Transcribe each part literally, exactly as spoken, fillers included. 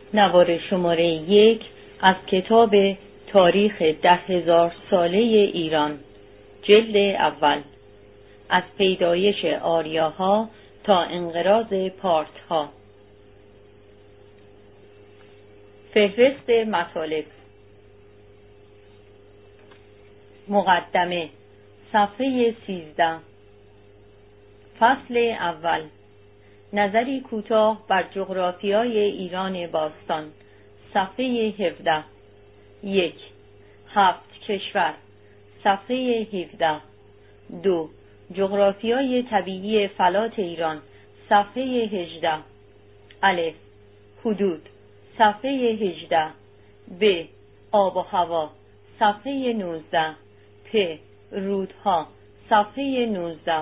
نوار شماره یک از کتاب تاریخ ده هزار ساله ایران، جلد اول، از پیدایش آریاها تا انقراض پارتها. فهرست مطالب. مقدمه. صفحه سیزده. فصل اول. نظری کوتاه بر جغرافیای ایران باستان. صفحه هفده. یک. هفت کشور. صفحه هفده. دو. جغرافیای طبیعی فلات ایران. صفحه هجده. الف. حدود. صفحه هجده. ب. آب و هوا. صفحه نوزده. پ. رودها. صفحه نوزده.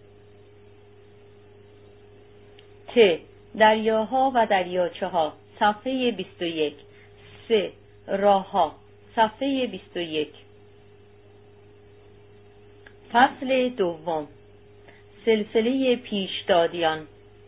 ت. دریاها و دریاچه ها. صفحه بیست و یک. س. راهها. صفحه بیست و یک. فصل دوم. سلسله پیشدادیان.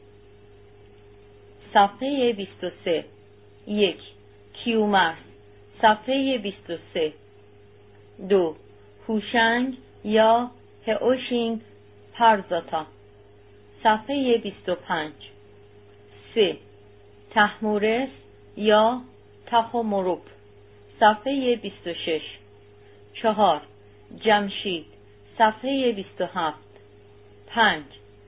صفحه بیست و سه. یک. کیومرث. صفحه بیست و سه. دو. هوشنگ یا هئوشینگ پرزاتا. صفحه بیست و پنج. سه. تحمورس یا تخمروپ. صفحه بیست و شش. چهار. جمشید. صفحه بیست و هفت. پنج.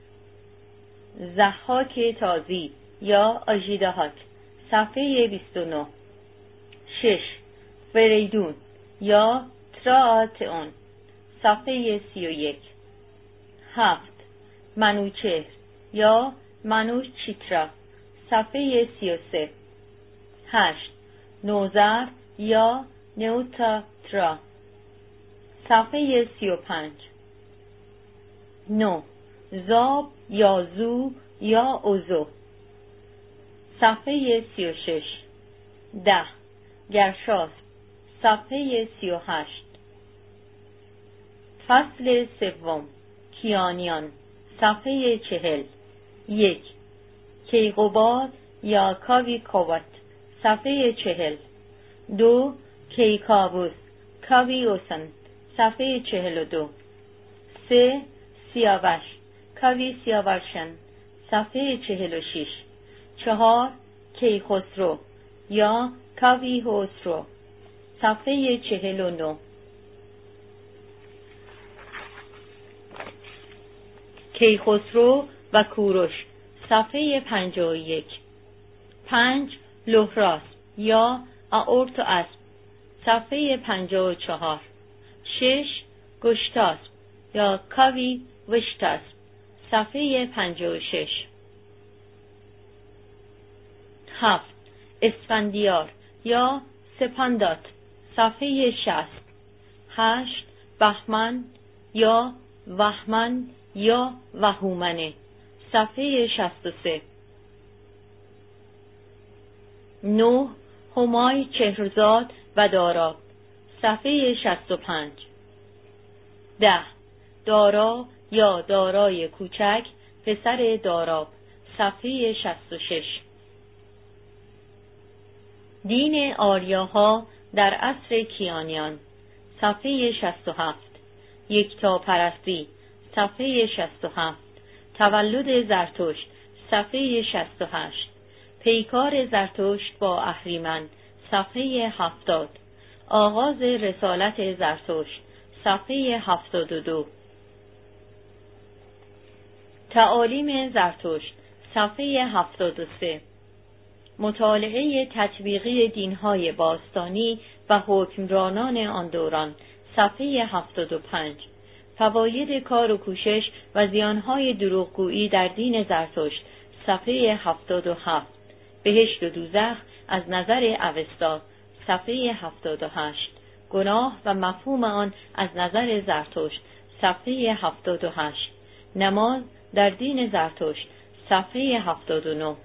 ضحاک تازی یا آژیدهاک. صفحه بیست و نه. شش. فریدون یا تراآتئون. صفحه سی و یک. هفت. منوچهر یا منوچیترا. صفحه سی و سه. هشت. نوذر یا نئوتاترا. صفحه سی و پنج. نه. زاب یا زو یا اوزو. صفحه سی و شش. ده. گرشاسب. صفحه سی و هشت. فصل سوم. کیانیان. صفحه چهل. یک. کیقوباد یا کاویکوات. صفحه چهل. دو. کیکاووس کاویوسن. صفحه چهل و دو. سه. سیاوش کاوی سیاورشن. صفحه چهل و شش. چهار. کیخسرو یا کاوی خسرو. صفحه چهل و نه. کیخسرو و کوروش. صفحه پنجاه و یک. پنج. لهراس یا آورتواسپ. صفحه پنجاه و چهار. شش. گشتاسپ یا کاوی وشتاسپ. صفحه پنجاه و شش. هفت. اسفندیار یا سپاندات. صفحه شصت. هشت. بهمن یا وهمن یا وهومنه. صفحه شصت و سه. نه. همای چهرزاد و دارا. صفحه شصت و پنج. ده. دارا یا دارای کوچک پسر داراب. صفحه شصت و شش. دین آریاها در عصر کیانیان. صفحه شصت و هفت. یکتاپرستی. صفحه شصت و هفت. تولد زرتشت. صفحه شصت و هشت. پیکار زرتشت با اهریمن. صفحه هفتاد. آغاز رسالت زرتشت. صفحه هفتاد و دو. تعالیم زرتشت. صفحه هفتاد و سه. مطالعه تطبیقی دینهای باستانی و حکمرانان آن دوران. صفحه هفتاد و پنج. فواید کار و کوشش و زیانهای دروغگویی در دین زرتشت. صفحه هفتاد و هفت. بهشت و دوزخ از نظر اوستا. صفحه هفتاد و هشت. گناه و مفهوم آن از نظر زرتشت. صفحه هفتاد و هشت. نماز در دین زرتشت. صفحه هفتاد و نه.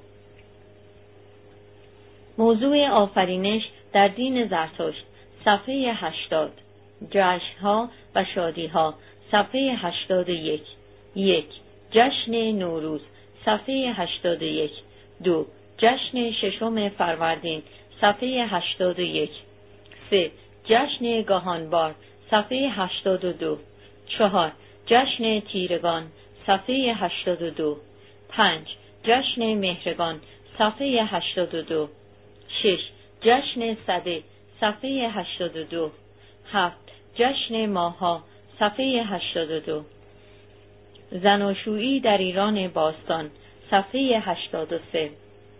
موضوع آفرینش در دین زرتشت. صفحه هشتاد. جشنها و شادیها. صفحه هشتاد و یک. یک. جشن نوروز. صفحه هشتاد و یک. دو. جشن ششم فروردین، صفحه هشتاد و یک. سه. جشن گاهانبار، صفحه هشتاد و دو. چهار. جشن تیرگان، صفحه هشتاد و دو. پنج. جشن مهرگان، صفحه هشتاد و دو. شش. جشن سده، صفحه هشتاد و دو. هفت. جشن ماها، صفحه هشتاد و دو. زناشویی در ایران باستان، صفحه هشتاد و سه.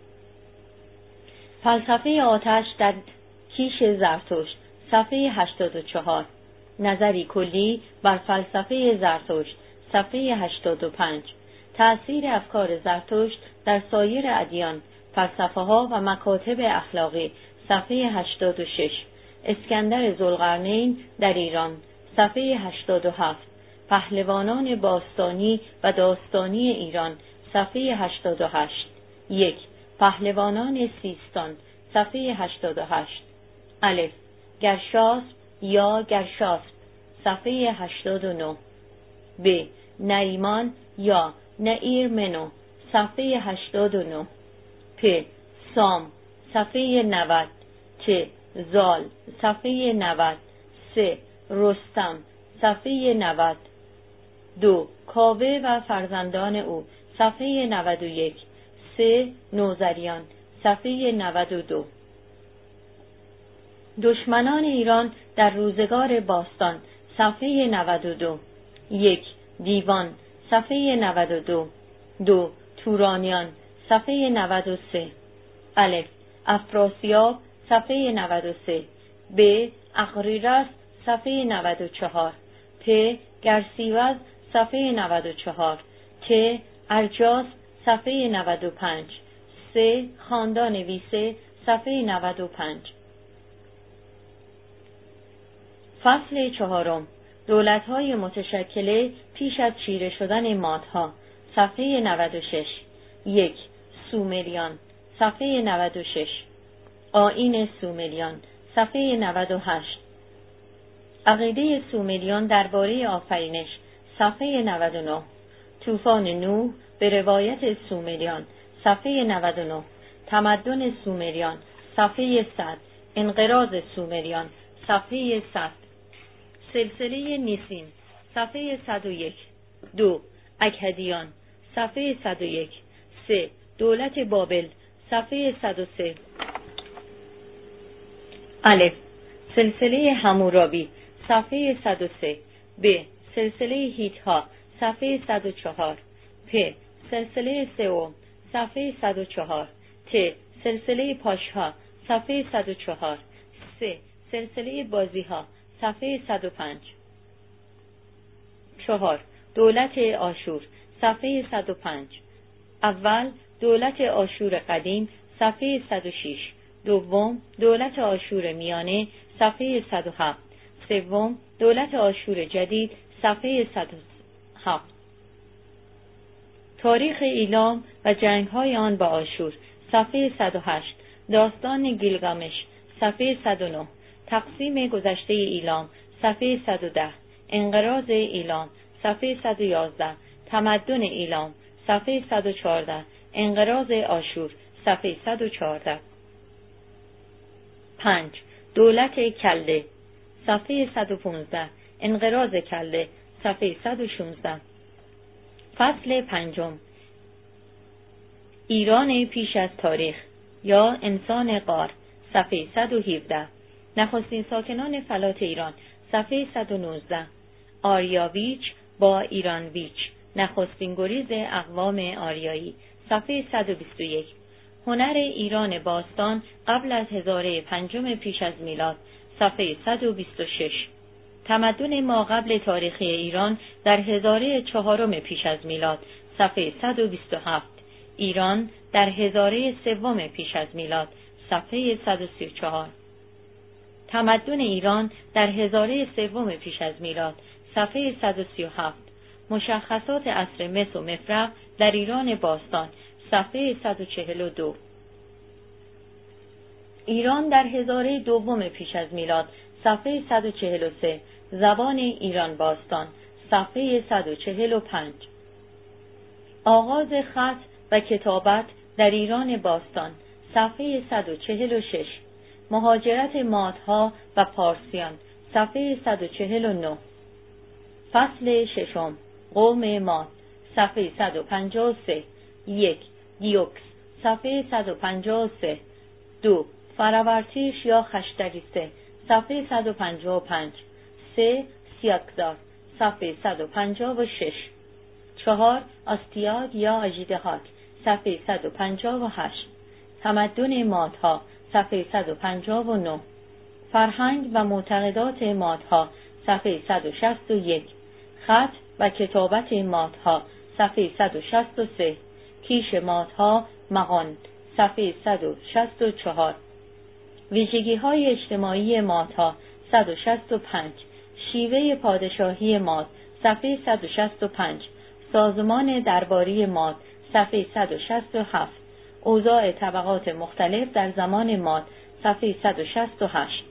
فلسفه آتش در کیش زرتشت، صفحه هشتاد و چهار. نظری کلی بر فلسفه زرتشت، صفحه هشتاد و پنج. تأثیر افکار زرتشت در سایر ادیان، فلسفه ها و مکاتب اخلاقی، صفحه هشتاد و شش. اسکندر ذوالقرنین در ایران، صفحه هشتاد و هفت. پهلوانان باستانی و داستانی ایران، صفحه هشتاد و هشت. یک. پهلوانان سیستان، صفحه هشتاد و هشت. الف. گرشاسب یا گرشاسب، صفحه هشتاد و نه. ب. نریمان یا نئیرمنو، صفحه هشتاد و نه. پ. سام، صفحه نود. ت. زال، صفحه نود. س. رستم، صفحه نود. دو. کاوه و فرزندان او، صفحه نود و یک. سه. نوذریان، صفحه نود و دو. دشمنان ایران در روزگار باستان، صفحه نود و دو. یک. دیوان، صفحه نود و دو. دو. تورانیان، صفحه نود و سه. الف. افراسیاب، صفحه نود و سه. ب. اغریرث، صفحه نود و چهار. پ. گرسیوز، صفحه نود و چهار. ت. ارجاس، صفحه نود و پنج. س. خاندان ویسه، صفحه نود و پنج. فصل چهارم. دولت‌های متشکله پیش از چیره شدن مادها، صفحه نود و شش. یک. سومریان، صفحه نود و شش. آیین سومریان، صفحه نود و هشت. عقیده سومریان درباره آفرینش، صفحه نود و نه. طوفان نوح به روایت سومریان، صفحه نود و نه. تمدن سومریان، صفحه صد. انقراض سومریان، صفحه صد. سلسله نیسین، صفحه صد و یک. دو. اکدیان، صفحه صد و یک. سه. دولت بابل، صفحه صد و سه. الف. سلسله حمورابی، صفحه صد و سه. ب. سلسله هیتها، صفحه صد و چهار. پ. سلسله سوم، صفحه صد و چهار. ت. سلسله پاشها، صفحه صد و چهار. س. سلسله بازیها، صفحه صد و پنج. چهار. دولت آشور، صفحه صد و پنج. اول. دولت آشور قدیم، صفحه صد و شش. دوم. دولت آشور میانه، صفحه صد و هفت. سوم. دولت آشور جدید، صفحه صد و هفت. تاریخ ایلام و جنگ‌های آن با آشور، صفحه صد و هشت. داستان گیلگامش، صفحه صد و نه. تقسیم گذشته ایلام، صفحه صد و ده. انقراض ایلام، صفحه صد و یازده. تمدن ایلام، صفحه صد و چهارده. انقراض آشور، صفحه صد و چهارده. پنج. دولت کلده، صفحه صد و پانزده. انقراض کلده، صفحه صد و شانزده. فصل پنجم. ایران پیش از تاریخ یا انسان غار، صفحه صد و هفده. نخستین ساکنان فلات ایران، صفحه صد و نوزده. آریاویچ با ایرانویچ، نخستین گریز اقوام آریایی، صفحه صد و بیست و یک. هنر ایران باستان قبل از هزاره پنجم پیش از میلاد، صفحه صد و بیست و شش. تمدن ما قبل تاریخی ایران در هزاره چهارم پیش از میلاد، صفحه صد و بیست و هفت. ایران در هزاره سوم پیش از میلاد، صفحه صد و سی و چهار. تمدن ایران در هزاره سوم پیش از میلاد، صفحه صد و سی و هفت. مشخصات عصر مس و مفرق در ایران باستان، صفحه صد و چهل و دو. ایران در هزاره دوم پیش از میلاد، صفحه صد و چهل و سه. زبان ایران باستان، صفحه صد و چهل و پنج. آغاز خط و کتابت در ایران باستان، صفحه صد و چهل و شش. مهاجرت مادها و پارسیان، صفحه صد و چهل و نه. فصل ششم، قوم ماد، صفحه صد و پنجاه و سه. یک. دیوکس، صفحه صد و پنجاه و سه. دو. فراورتیش یا خشتریسه، صفحه صد و پنجاه و پنج. سه. سیاکزار، صفحه صد و پنجاه و شش. چهار. آستیاگ یا اژدهاک، صفحه صد و پنجاه و هشت. تمدن مادها، صفحه صد و پنجاه و نه. فرهنگ و معتقدات مادها، صفحه صد و شصت و یک. خط و کتابت مادها، صفحه صد و شصت و سه. کیش مادها، مغان، صفحه صد و شصت و چهار. ویژگی‌های اجتماعی مادها، صد و شصت و پنج. شیوه پادشاهی ماد، صفحه صد و شصت و پنج. سازمان درباری ماد، صفحه صد و شصت و هفت. اوضاع طبقات مختلف در زمان ماد، صفحه صد و شصت و هشت.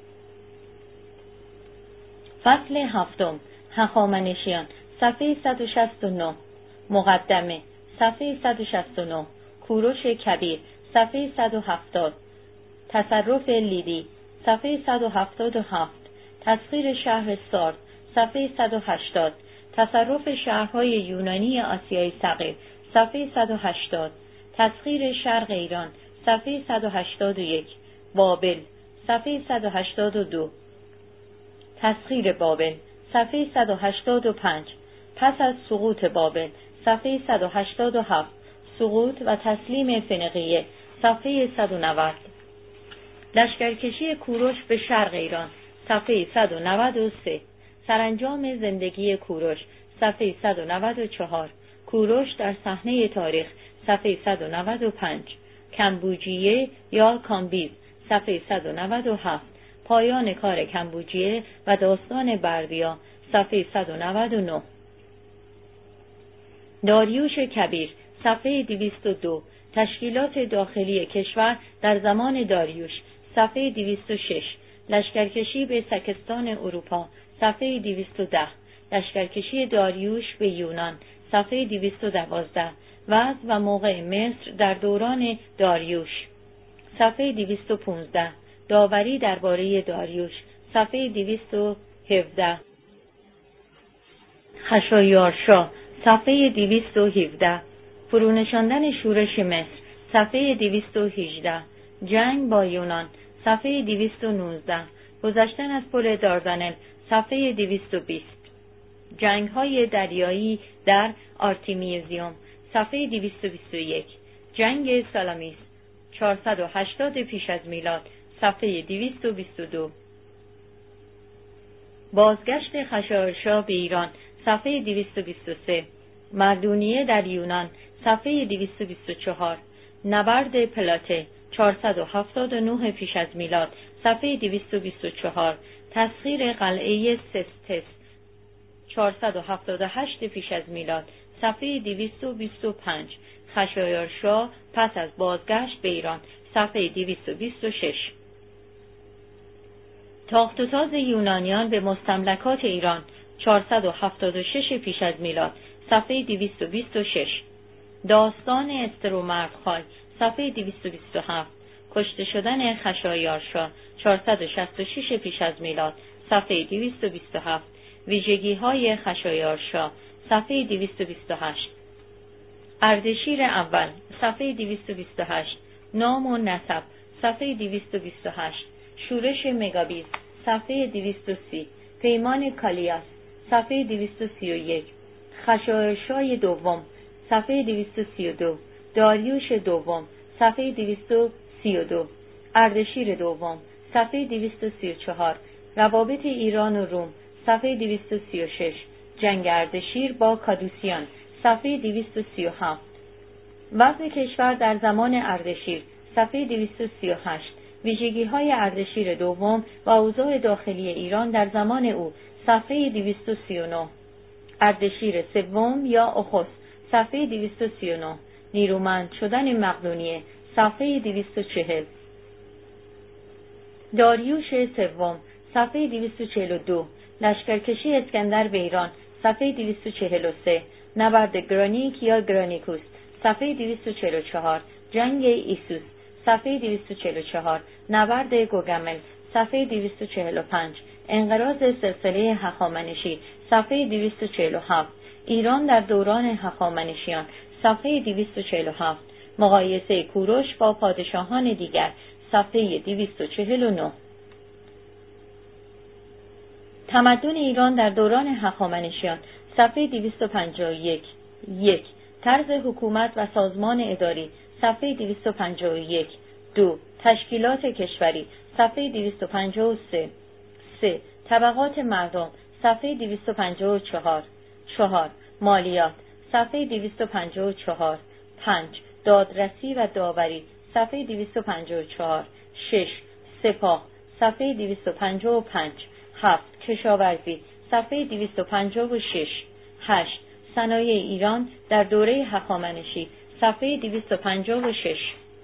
فصل هفتم، هخامنشیان، صفحه صد و شصت و نه. مقدمه، صفحه صد و شصت و نه. کوروش کبیر، صفحه صد و هفتاد. تصرف لیدی، صفحه صد و هفتاد و هفت. تسخیر شهر سارد، صفحه صد و هشتاد. تصرف شهرهای یونانی آسیای صغیر، صفحه صد و هشتاد. تسخیر شرق ایران، صفحه صد و هشتاد و یک. بابل، صفحه صد و هشتاد و دو. تسخیر بابل، صفحه صد و هشتاد و پنج. پس از سقوط بابل، صفحه صد و هشتاد و هفت. سقوط و تسلیم فنیقیه، صفحه صد و نود. لشکرکشی کوروش به شرق ایران، صفحه صد و نود و سه. سرانجام زندگی کوروش، صفحه صد و نود و چهار. کوروش در صحنه تاریخ، صفحه صد و نود و پنج. کمبوجیه یا کامبیز، صفحه صد و نود و هفت. پایان کار کمبوجیه و داستان بردیا، صفحه صد و نود و نه. داریوش کبیر، صفحه دویست و دو. تشکیلات داخلی کشور در زمان داریوش، صفحه دویست و شش. لشکرکشی به سکستان اروپا، صفحه دویست و ده. لشکرکشی داریوش به یونان، صفحه دویست و دوازده. وضع و موقع مصر در دوران داریوش، صفحه دویست و پانزده. داوری درباره داریوش، صفحه دویست و هفده. خشایارشا، صفحه دویست و هفده. فرونشاندن شورش مصر، صفحه دویست و هجده. جنگ با یونان، صفحه دویست و نوزده. گذشتن از پل داردنل، صفحه دویست و بیست. جنگ‌های دریایی در آرتیمیزیوم، صفحه دویست و بیست و یک. جنگ سالامیس، چهارصد و هشتاد پیش از میلاد، صفحه دویست و بیست و دو. بازگشت خشایارشا به ایران، صفحه دویست و بیست و سه. مردونیه در یونان، صفحه دویست و بیست و چهار. نبرد پلاته، چهارصد و هفتاد و نه پیش از میلاد، صفحه دویست و بیست و چهار. تسخیر قلعه سستس، چهارصد و هفتاد و هشت پیش از میلاد، صفحه دویست و بیست و پنج. خشایارشا پس از بازگشت به ایران، صفحه دویست و بیست و شش. تاخت و تاز یونانیان به مستملکات ایران، چهارصد و هفتاد و شش پیش از میلاد، صفحه دویست و بیست و شش. داستان استر و مردخای، صفحه دویست و بیست و هفت. کشته شدن خشایارشا، چهارصد و شصت و شش پیش از میلاد، صفحه دویست و بیست و هفت. ویژگی‌های خشایارشا، صفحه دویست و بیست و هشت. اردشیر اول، صفحه دویست و بیست و هشت. نام و نسب، صفحه دویست و بیست و هشت. شورش مگابیز، صفحه دویست و سی. پیمان کالیاس، صفحه دویست و سی و یک. خشایارشای دوم، صفحه دویست و سی و دو. داریوش دوم، صفحه دویست و سی و دو. اردشیر دوم، صفحه دویست و سی و چهار. روابط ایران و روم، صفحه دویست و سی و شش. جنگ اردشیر با کادوسیان، صفحه دویست و سی و هفت. وضع کشور در زمان اردشیر، صفحه دویست و سی و هشت. ویژگی‌های اردشیر دوم و اوضاع داخلی ایران در زمان او، صفحه دویست و سی و نه. اردشیر سوم یا اخوس، صفحه دویست و سی و نه. نیرومند شدن مقدونیه، صفحه دویست و چهل. داریوش سوم، صفحه دویست و چهل و دو. لشکرکشی اسکندر به ایران، صفحه دویست و چهل و سه. نبرد گرانیک یا گرانیکوس، صفحه دویست و چهل و چهار. جنگ ایسوس، صفحه دویست و چهل و چهار. نبرد گوگمل، صفحه دویست و چهل و پنج. انقراض سلسله هخامنشی، صفحه دویست و چهل و هفت. ایران در دوران هخامنشیان، صفحه دویست و چهل و هفت. مقایسه کوروش با پادشاهان دیگر، صفحه دویست و چهل و نه. تمدن ایران در دوران هخامنشیان، صفحه دویست و پنجاه و یک. یک. طرز حکومت و سازمان اداری، صفحه دویست و پنجاه و یک. دو. تشکیلات کشوری، صفحه دویست و پنجاه و سه. سه. طبقات مردم، صفحه دویست و پنجاه و چهار. چهار. مالیات، صفحه دویست و پنجاه و چهار. پنج. دادرسی و داوری، صفحه دویست و پنجاه و چهار. شش. سپاه، صفحه دویست و پنجاه و پنج. هفت. کشاورزی، صفحه دویست و پنجاه و شش. هشت. صنایع ایران در دوره هخامنشی، صفحه دویست و پنجاه و شش.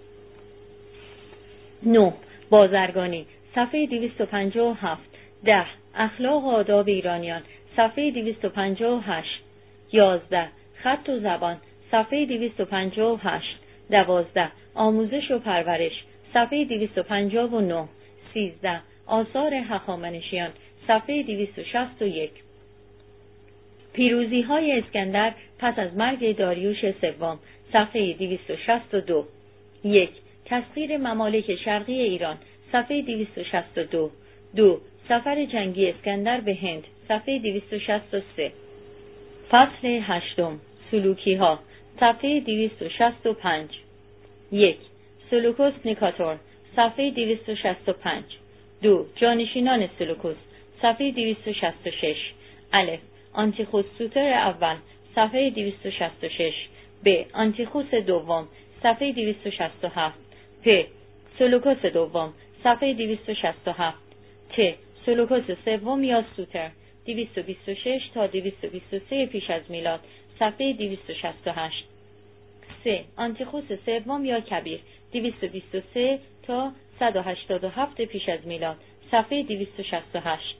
نه. بازرگانی، صفحه دویست و پنجاه و هفت. ده. اخلاق و آداب ایرانیان، صفحه دویست و پنجاه و هشت. یازده. خط و زبان، صفحه دویست و پنجاه و هشت. دوازده. آموزش و پرورش، صفحه دویست و پنجاه و نه. سیزده. آثار هخامنشیان، صفحه دویست و شصت و یک. پیروزی های اسکندر پس از مرگ داریوش سوم، صفحه دویست و شصت و دو. یک. تسخیر ممالک شرقی ایران، صفحه دویست و شصت و دو. دو. سفر جنگی اسکندر به هند، صفحه دویست و شصت و سه. فصل هشتم. سلوکی ها، صفحه دویست و شصت و پنج. یک. سلوکوس نیکاتور، صفحه دویست و شصت و پنج. دو. جانشینان سلوکوس، صفحه دویست و شصت و شش. الف. آنتیخوس سوتر اول، صفحه دویست و شصت و شش. ب. آنتیخوس دوم، صفحه دویست و شصت و هفت. پ. سلوکوس دوم، صفحه دویست و شصت و هفت. ت. سلوکوس سوم یا سوتر، دویست و بیست و شش تا دویست و بیست و سه پیش از میلاد، صفحه دویست و شصت و هشت. سه. آنتیخوس سوم یا کبیر، دویست و بیست و سه تا صد و هشتاد و هفت پیش از میلاد، صفحه دویست و شصت و هشت.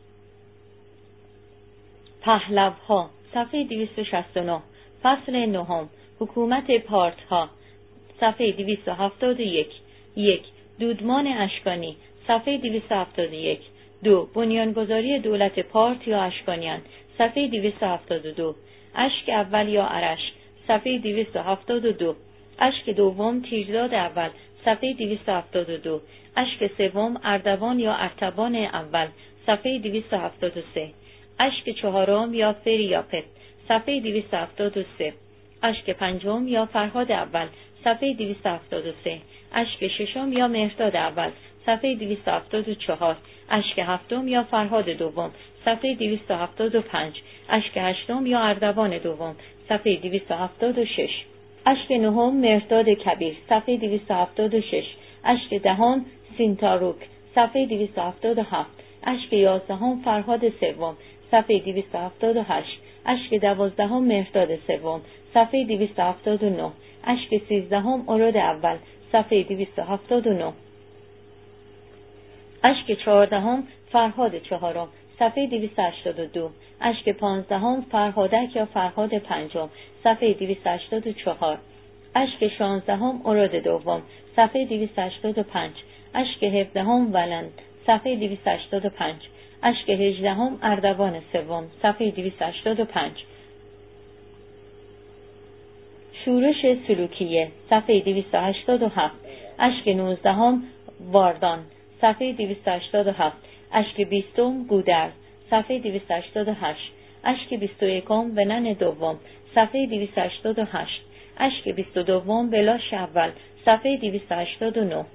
پهلوها، صفحه دویست و شصت و نه. فصل نهم. حکومت پارتها، صفحه دویست و هفتاد و یک. یک. دودمان اشکانی، صفحه دویست و هفتاد و یک. دو. بنیانگذاری دولت پارت یا اشکانیان، صفحه دویست و هفتاد و دو. اشک اول یا ارش، صفحه دویست و هفتاد و دو. اشک دوم تیرداد اول، صفحه دویست و هفتاد و دو. اشک سوم اردوان یا ارتبان اول، صفحه دویست و هفتاد و سه. اشک چهارم یا فریاپت، صفحه دویست و هفتاد و سه. اشک پنجم یا فرهاد اول، صفحه دویست و هفتاد و سه. اشک ششم یا مهرداد اول، صفحه دویست و هفتاد و چهار. اشک هفتم یا فرهاد دوم، صفحه دویست و هفتاد و پنج. اشک هشتم یا اردوان دوم، صفحه دویست و هفتاد و شش. اشک نهم مهرداد کبیر، صفحه دویست و هفتاد و شش. اشک دهم سینتاروک، صفحه دویست و هفتاد و هفت. اشک یازدهم فرهاد سوم، صفحه دویست و هفتاد و هشت. اشک دوازدهم مهرداد سوم، صفحه دویست و هفتاد و نه. اشک سیزدهم اورد اول، صفحه دویست و هفتاد و نه. اشک چهاردهم فرهاد چهارم، صفحه دویست و هشتاد و دو. اشک پانزدهم فرهادک یا فرهاد پنجم، صفحه دویست و هشتاد و چهار. اشک شانزدهم اورد دوم، صفحه دویست و هشتاد و پنج. اشک هفدهم ولند، صفحه دویست و هشتاد و پنج. اشک هجدهم اردوان سوم، صفحه دویست و هشتاد و پنج. شورش سلوکیه، صفحه دویست و هشتاد و هفت. اشک نوزدهم واردان، صفحه دویست و هشتاد و هفت. اشک بیستم گودرز، صفحه دویست و هشتاد و هشت. اشک بیست و یکم ونن دوم، صفحه دویست و هشتاد و هشت. اشک بیست و دوم بلاش اول، صفحه دویست و هشتاد و نه.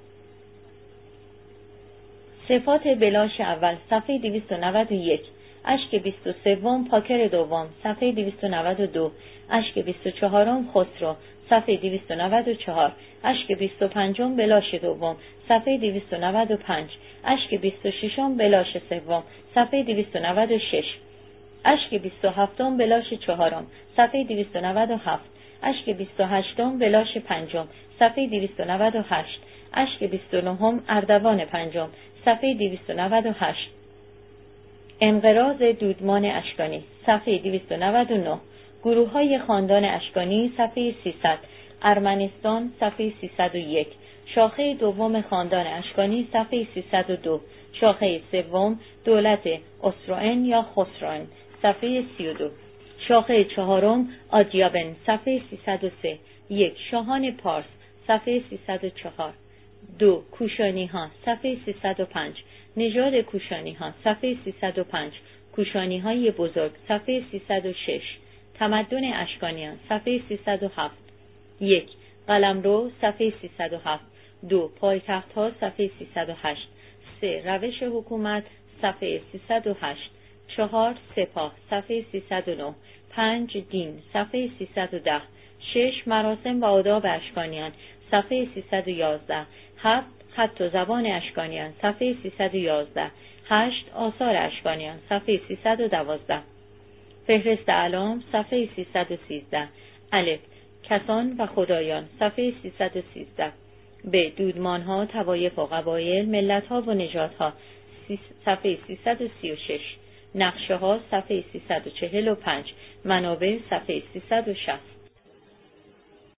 صفات بلاش اول، صفحه دویست و نود و یک. اشک بیست و سوم پاکر دوم، صفحه دویست و نود و دو. اشک بیست و چهارم خسرو، صفحه دویست و نود و چهار. اشک بیست و پنجم بلاش دوم، صفحه دویست و نود و پنج. اشک بیست و ششم بلاش سوم، صفحه دویست و نود و شش. اشک بیست و هفتم بلاش چهارم، صفحه دویست و نود و هفت. اشک بیست و هشتم بلاش پنجم، صفحه دویست و نود و هشت. اشک بیست و نهم اردوان پنجم، صفحه دویست و نود و هشت. انقراض دودمان اشکانی، صفحه دویست و نود و نه. گروه های خاندان اشکانی، صفحه سیصد. ارمنستان صفحه سیصد و یک. شاخه دوم خاندان اشکانی صفحه سیصد و دو. شاخه سوم دولت اسروئن یا خسروان صفحه سی و دو. شاخه چهارم آدیابن صفحه سیصد و سه. یک. شاهان پارس صفحه سیصد و چهار. دو. کوشانی ها صفحه سیصد و پنج. نژاد کوشانی ها صفحه سیصد و پنج. کوشانی های بزرگ صفحه سیصد و شش. تمدن اشکانیان صفحه سیصد و هفت. یک. قلمرو صفحه سیصد و هفت. دو. پایتخت ها صفحه سیصد و هشت. سه. روش حکومت صفحه سیصد و هشت. چهار. سپاه صفحه سیصد و نه. پنج. دین صفحه سیصد و ده. شش. مراسم و آداب اشکانیان صفحه سیصد و یازده. هفت. خط و زبان اشکانیان صفحه سیصد و یازده. هشت. آثار اشکانیان صفحه سیصد و دوازده. فهرست اعلام صفحه سیصد و سیزده. الف. کسان و خدایان صفحه سیصد و سیزده. ب. دودمانها، طوایف و قبایل، ملتها و نژادها صفحه سیصد و سی و شش. نقشه ها صفحه سیصد و چهل و پنج. منابع صفحه سیصد و شصت.